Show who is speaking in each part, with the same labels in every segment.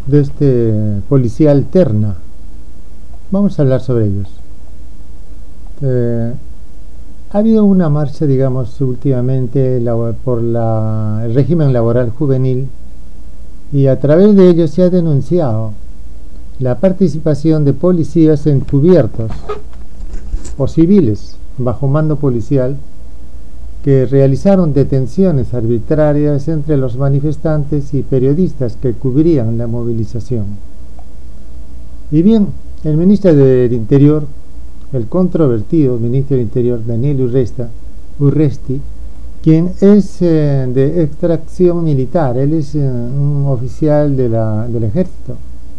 Speaker 1: de este policía alterna. Vamos a hablar sobre ellos. Ha habido una marcha, digamos, últimamente por el régimen laboral juvenil, y a través de ello se ha denunciado la participación de policías encubiertos o civiles bajo mando policial que realizaron detenciones arbitrarias entre los manifestantes y periodistas que cubrían la movilización. Y bien, el ministro del Interior, el controvertido ministro del Interior, Daniel Urresti, quien es de extracción militar, él es un oficial del ejército,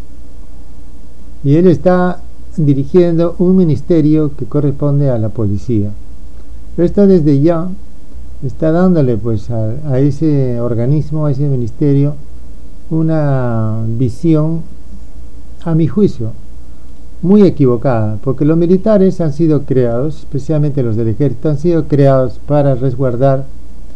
Speaker 1: y él está dirigiendo un ministerio que corresponde a la policía. Esto desde ya está dándole pues a ese organismo, a ese ministerio, una visión, a mi juicio, muy equivocada, porque los militares han sido creados, especialmente los del ejército, han sido creados para resguardar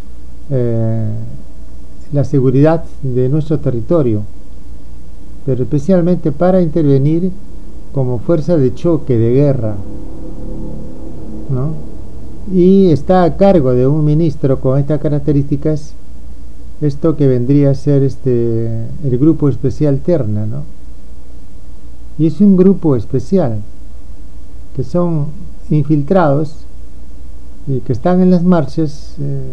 Speaker 1: la seguridad de nuestro territorio, pero especialmente para intervenir como fuerza de choque, de guerra, ¿no? Y está a cargo de un ministro con estas características, esto que vendría a ser el grupo especial Terna, ¿no? Y es un grupo especial que son infiltrados y que están en las marchas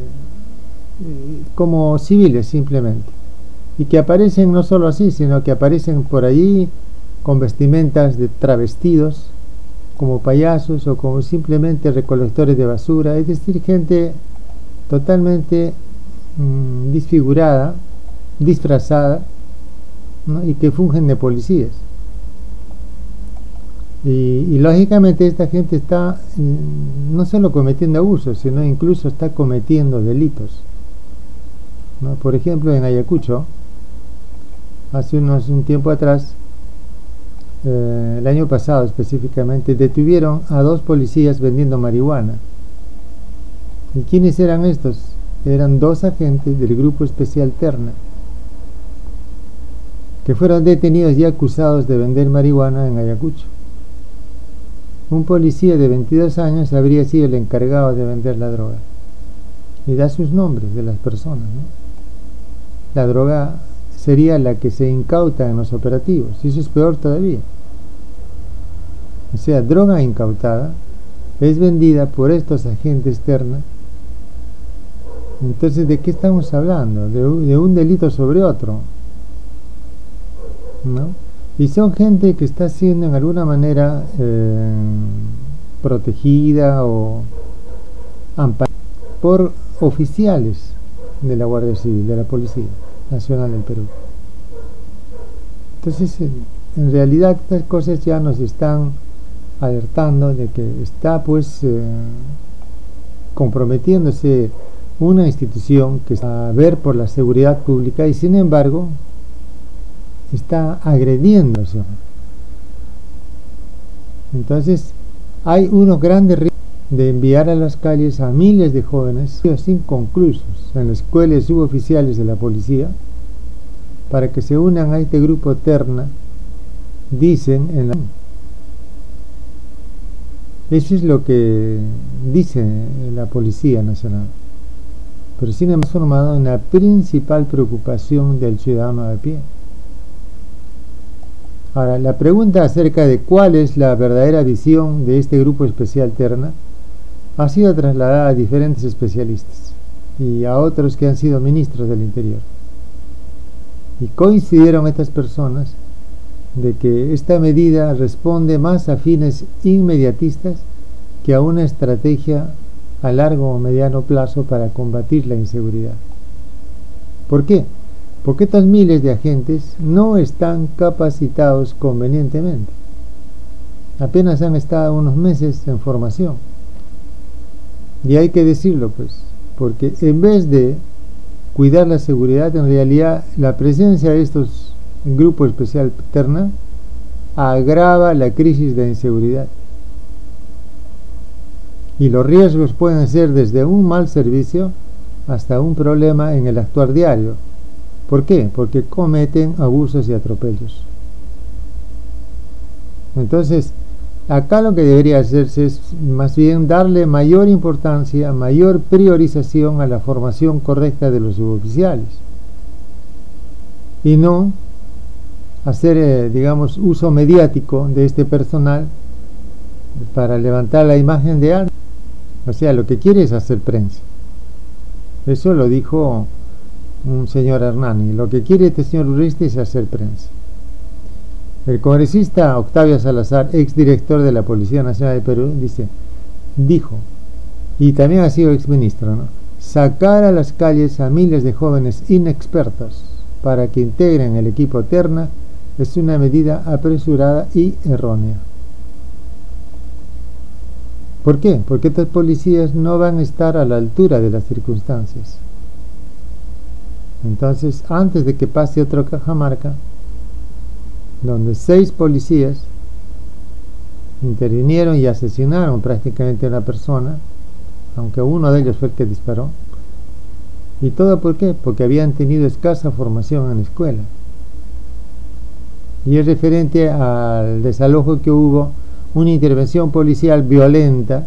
Speaker 1: como civiles simplemente, y que aparecen no solo así, sino que aparecen por allí con vestimentas de travestidos como payasos o como simplemente recolectores de basura, es decir, gente totalmente disfigurada, disfrazada, ¿no? Y que fungen de policías. Y lógicamente esta gente está no solo cometiendo abusos, sino incluso está cometiendo delitos, ¿no? Por ejemplo, en Ayacucho, hace un tiempo atrás, el año pasado específicamente, detuvieron a 2 policías vendiendo marihuana. ¿Y quiénes eran estos? Eran 2 agentes del grupo especial Terna, que fueron detenidos y acusados de vender marihuana en Ayacucho. Un policía de 22 años habría sido el encargado de vender la droga, y da sus nombres de las personas, ¿no? La droga sería la que se incauta en los operativos, y eso es peor todavía. O sea, droga incautada es vendida por estos agentes Terna. Entonces, ¿de qué estamos hablando? De un delito sobre otro, ¿no? Y son gente que está siendo en alguna manera protegida o amparada por oficiales de la Guardia Civil, de la Policía Nacional del Perú. Entonces, en realidad, estas cosas ya nos están alertando de que está pues comprometiéndose una institución que está a ver por la seguridad pública, y sin embargo está agrediéndose. Entonces hay unos grandes riesgos de enviar a las calles a miles de jóvenes inconclusos en las escuelas suboficiales de la policía para que se unan a este grupo Terna, dicen eso es lo que dice la Policía Nacional, pero sin embargo formado en la principal preocupación del ciudadano de a pie. Ahora, la pregunta acerca de cuál es la verdadera visión de este grupo especial Terna ha sido trasladada a diferentes especialistas y a otros que han sido ministros del Interior, y coincidieron estas personas de que esta medida responde más a fines inmediatistas que a una estrategia a largo o mediano plazo para combatir la inseguridad. ¿Por qué? Porque estos miles de agentes no están capacitados convenientemente. Apenas han estado unos meses en formación. Y hay que decirlo, pues, porque en vez de cuidar la seguridad, en realidad la presencia de estos grupos especial Terna agrava la crisis de inseguridad. Y los riesgos pueden ser desde un mal servicio hasta un problema en el actuar diario. ¿Por qué? Porque cometen abusos y atropellos. Entonces, acá lo que debería hacerse es más bien darle mayor importancia, mayor priorización a la formación correcta de los suboficiales y no hacer, digamos, uso mediático de este personal para levantar la imagen de alguien. O sea, lo que quiere es hacer prensa. Eso lo dijo un señor Hernani. Lo que quiere este señor Urresti es hacer prensa. El congresista Octavio Salazar, exdirector de la Policía Nacional de Perú, dijo, y también ha sido exministro, ¿no?, sacar a las calles a miles de jóvenes inexpertos para que integren el equipo terna es una medida apresurada y errónea. ¿Por qué? Porque estos policías no van a estar a la altura de las circunstancias. Entonces, antes de que pase otro Cajamarca, donde 6 policías intervinieron y asesinaron prácticamente a una persona, aunque uno de ellos fue el que disparó. ¿Y todo por qué? Porque habían tenido escasa formación en la escuela. Y es referente al desalojo que hubo, una intervención policial violenta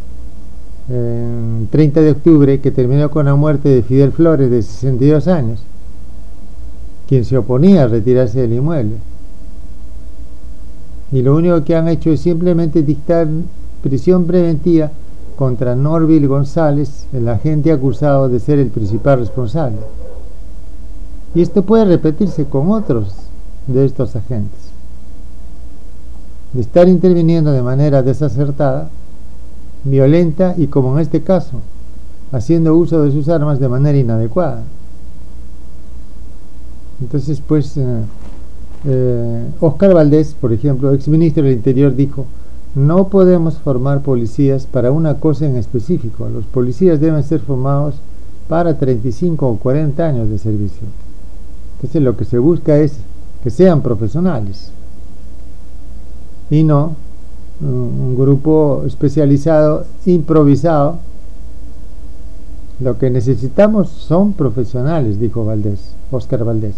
Speaker 1: en 30 de octubre que terminó con la muerte de Fidel Flores, de 62 años, quien se oponía a retirarse del inmueble. Y lo único que han hecho es simplemente dictar prisión preventiva contra Norville González, el agente acusado de ser el principal responsable. Y esto puede repetirse con otros de estos agentes, de estar interviniendo de manera desacertada, violenta y, como en este caso, haciendo uso de sus armas de manera inadecuada. Entonces, pues, Óscar Valdés, por ejemplo, exministro del Interior, dijo: no podemos formar policías para una cosa en específico. Los policías deben ser formados para 35 o 40 años de servicio. Entonces lo que se busca es que sean profesionales y no un grupo especializado, improvisado. Lo que necesitamos son profesionales, dijo Óscar Valdés.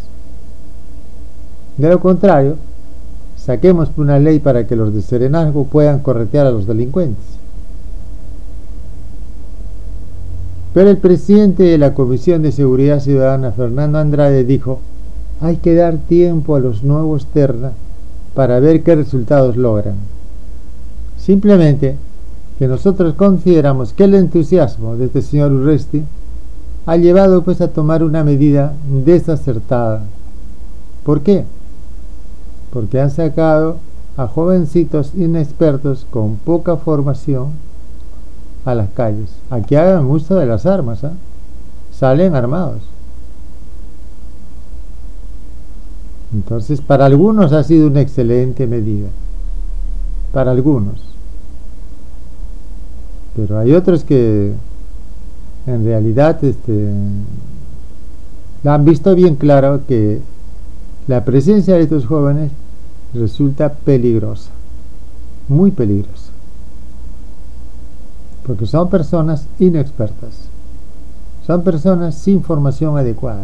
Speaker 1: De lo contrario, saquemos una ley para que los de serenazgo puedan corretear a los delincuentes. Pero el presidente de la Comisión de Seguridad Ciudadana, Fernando Andrade, dijo: hay que dar tiempo a los nuevos terna para ver qué resultados logran. Simplemente que nosotros consideramos que el entusiasmo de este señor Urresti ha llevado pues a tomar una medida desacertada. ¿Por qué? Porque han sacado a jovencitos inexpertos con poca formación a las calles, a que hagan uso de las armas, ¿eh? Salen armados. Entonces, para algunos ha sido una excelente medida, para algunos, pero hay otros que en realidad han visto bien claro que la presencia de estos jóvenes resulta peligrosa, muy peligrosa, porque son personas inexpertas, son personas sin formación adecuada,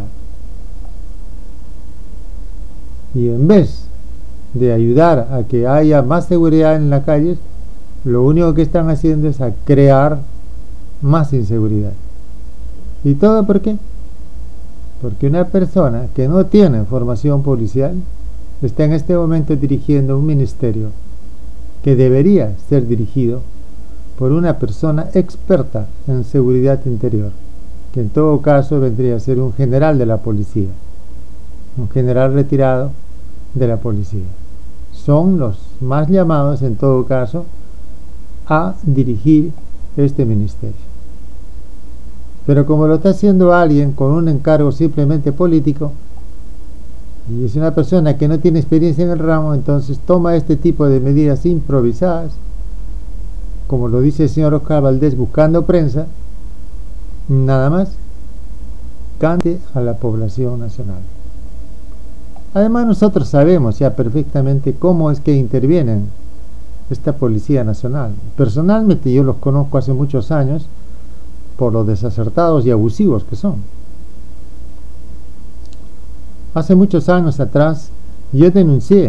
Speaker 1: y en vez de ayudar a que haya más seguridad en las calles, lo único que están haciendo es a crear más inseguridad. ¿Y todo por qué? Porque una persona que no tiene formación policial está en este momento dirigiendo un ministerio que debería ser dirigido por una persona experta en seguridad interior, que en todo caso vendría a ser un general de la policía, un general retirado de la policía. Son los más llamados en todo caso a dirigir este ministerio. Pero como lo está haciendo alguien con un encargo simplemente político, y es una persona que no tiene experiencia en el ramo, entonces toma este tipo de medidas improvisadas, como lo dice el señor Óscar Valdés, buscando prensa, nada más, cante a la población nacional. Además, nosotros sabemos ya perfectamente cómo es que intervienen esta Policía Nacional. Personalmente yo los conozco hace muchos años por lo desacertados y abusivos que son. Hace muchos años atrás yo denuncié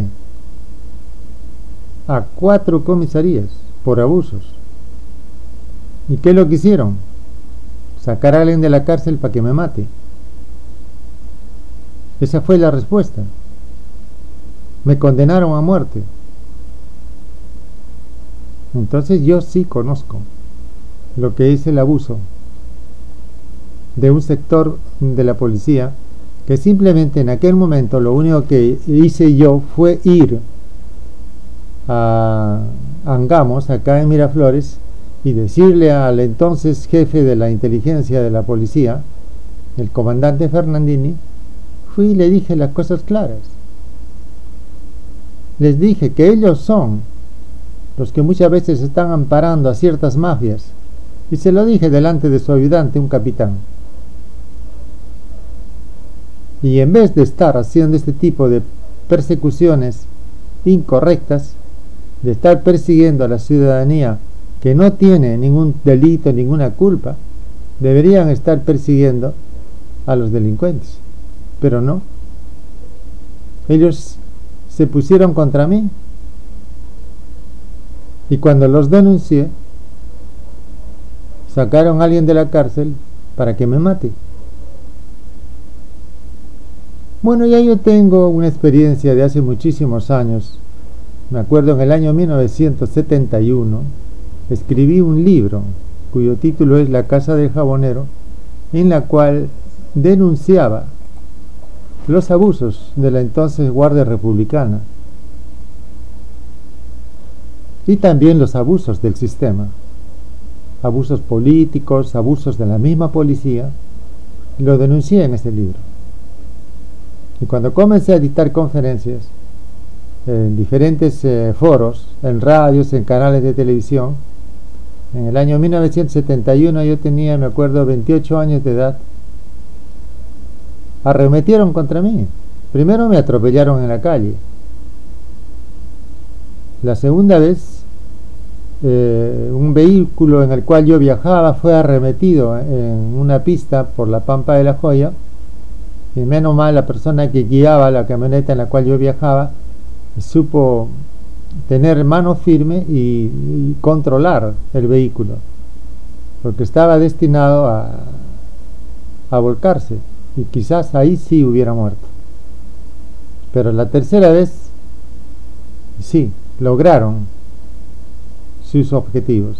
Speaker 1: a 4 comisarías por abusos. ¿Y qué es lo que hicieron? Sacar a alguien de la cárcel para que me mate. Esa fue la respuesta. Me condenaron a muerte. Entonces yo sí conozco lo que es el abuso de un sector de la policía, que simplemente en aquel momento lo único que hice yo fue ir a Angamos, acá en Miraflores, y decirle al entonces jefe de la inteligencia de la policía, el comandante Fernandini, fui y le dije las cosas claras. Les dije que ellos son los que muchas veces están amparando a ciertas mafias, y se lo dije delante de su ayudante, un capitán. Y en vez de estar haciendo este tipo de persecuciones incorrectas, de estar persiguiendo a la ciudadanía que no tiene ningún delito, ninguna culpa, deberían estar persiguiendo a los delincuentes. Pero no. Ellos se pusieron contra mí. Y cuando los denuncié, sacaron a alguien de la cárcel para que me mate. Bueno, ya yo tengo una experiencia de hace muchísimos años. Me acuerdo en el año 1971 escribí un libro cuyo título es La Casa del Jabonero, en la cual denunciaba los abusos de la entonces Guardia Republicana y también los abusos del sistema, abusos políticos, abusos de la misma policía. Lo denuncié en ese libro. Y cuando comencé a dictar conferencias en diferentes foros, en radios, en canales de televisión, en el año 1971 yo tenía, me acuerdo, 28 años de edad, arremetieron contra mí. Primero me atropellaron en la calle. La segunda vez, un vehículo en el cual yo viajaba fue arremetido en una pista por la Pampa de la Joya, y menos mal la persona que guiaba la camioneta en la cual yo viajaba supo tener mano firme y controlar el vehículo, porque estaba destinado a volcarse, y quizás ahí sí hubiera muerto. Pero la tercera vez sí, lograron sus objetivos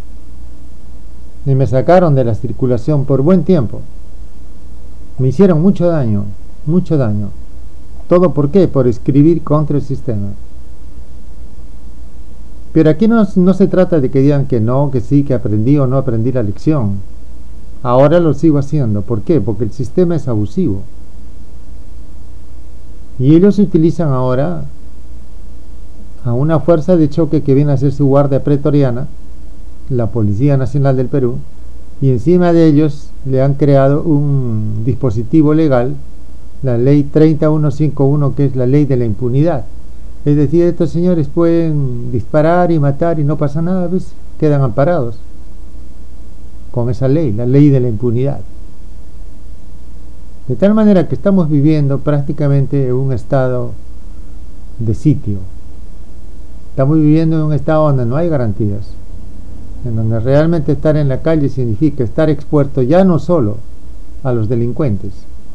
Speaker 1: y me sacaron de la circulación por buen tiempo. Me hicieron mucho daño, mucho daño. ¿Todo por qué? Por escribir contra el sistema. Pero aquí no se trata de que digan que no, que sí, que aprendí o no aprendí la lección. Ahora lo sigo haciendo. ¿Por qué? Porque el sistema es abusivo. Y ellos utilizan ahora a una fuerza de choque que viene a ser su guardia pretoriana, la Policía Nacional del Perú, y encima de ellos le han creado un dispositivo legal, la ley 30151, que es la ley de la impunidad. Es decir, estos señores pueden disparar y matar y no pasa nada, ¿ves? Quedan amparados con esa ley, la ley de la impunidad. De tal manera que estamos viviendo prácticamente en un estado de sitio. Estamos viviendo en un estado donde no hay garantías, en donde realmente estar en la calle significa estar expuesto ya no solo a los delincuentes,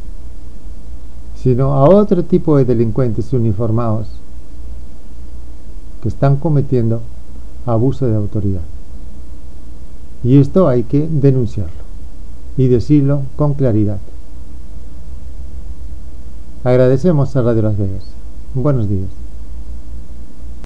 Speaker 1: sino a otro tipo de delincuentes uniformados que están cometiendo abuso de autoridad. Y esto hay que denunciarlo y decirlo con claridad. Agradecemos a Radio Las Vegas. Buenos días.